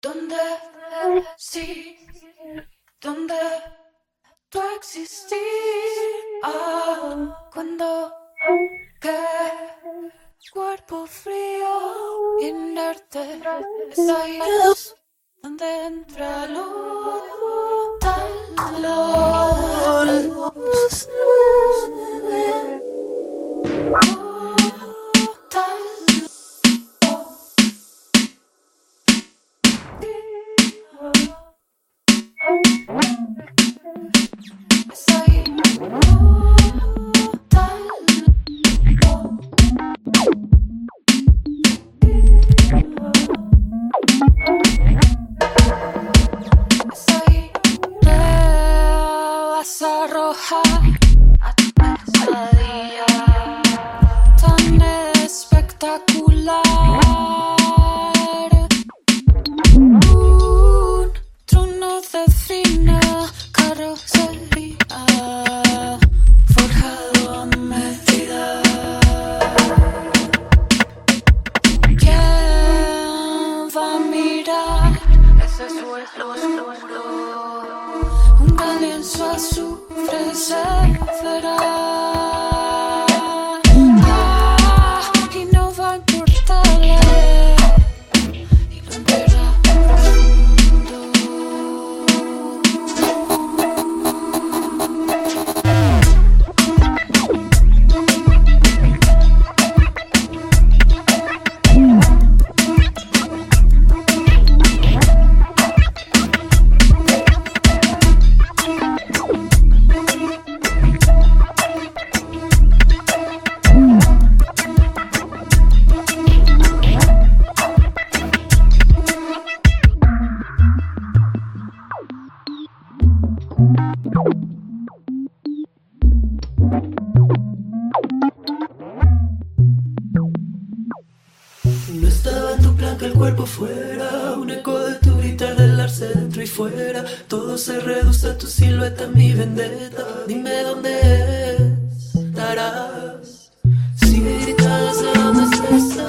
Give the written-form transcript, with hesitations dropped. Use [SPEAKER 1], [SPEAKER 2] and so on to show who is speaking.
[SPEAKER 1] ¿Dónde sí? ¿Dónde tú existís? Cuando qué cuerpo frío inerte es ahí donde entra luz, tal luz. Arrojar a tu pesadilla tan espectacular, un trono de fina carrocería forjado a medida. ¿Quién va a mirar ese suelo oscuro? Un gran lienzo azufre se verá. Y no va a importarle. Y lo enterra profundo.
[SPEAKER 2] No estaba en tu plan que el cuerpo fuera un eco de tu gritar del ar centro y fuera. Todo se reduce a tu silueta, mi vendetta. Dime dónde estarás. Sigue gritando desde donde estés.